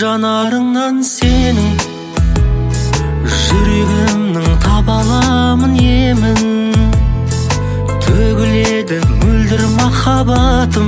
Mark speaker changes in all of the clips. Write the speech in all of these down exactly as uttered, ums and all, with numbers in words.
Speaker 1: жанарыңнан сенің жүрегімнің таба аламын емін. Төгіледі мөлдір махаббатым,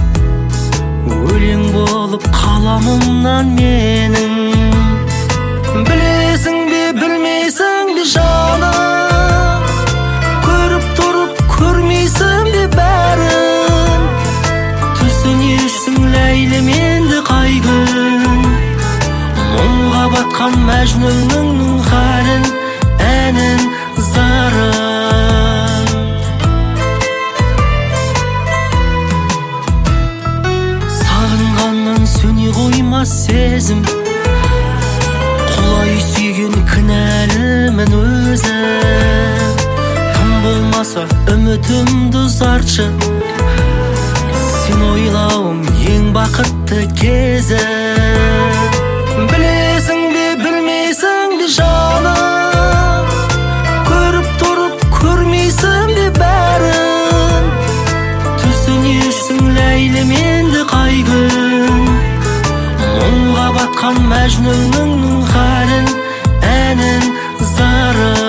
Speaker 1: өлең болып қаламымнан менің. Білесің бе білмейсің бе жаным, көріп тұрып көрмейсің бе бәрін. Түсінесің ләйлім енді қай күн, мұңға батқан мәжнүннің халін, әнін, зарын. Сағынғаннан сөне қоймас сезім, құлай сүйген кінәлімін өзі. Тым болмаса үмітімді ұзартшы, сен ойлауым ең бақытты кезі. Білесің бе білмейсің бе жаным, көріп тұрып көрмейсің бе бәрін. Түсінесің ләйлім енді қай күн, мұңға батқан мәжнүннің халін, әнін, зарын.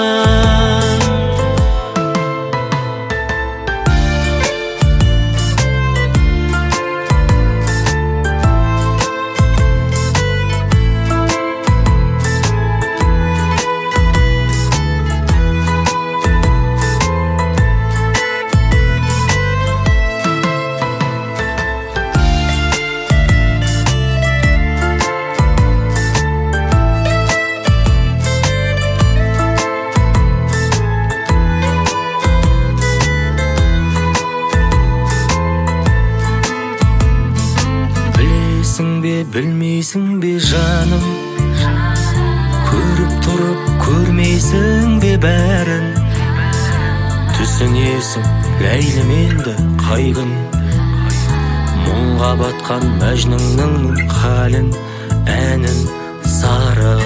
Speaker 1: Білмейсің бе жаным, көріп тұрып көрмейсің бе бәрін. Түсінесің ләйлім енді қай күн, мұңға батқан мәжнүннің халін, әнін, зарын.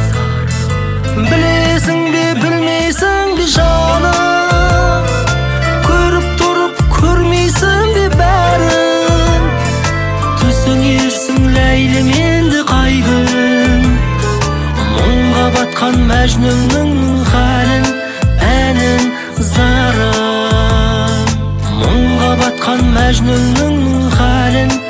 Speaker 1: Білесің бе білмейсің бе жаным, көріп тұрып көрмейсің бе бәрін. Түсінесің ләйлім енді қай күн, мұңға батқан мәжнүннің халін, әнін, зарын. Мұңға батқан мәжнүннің халін,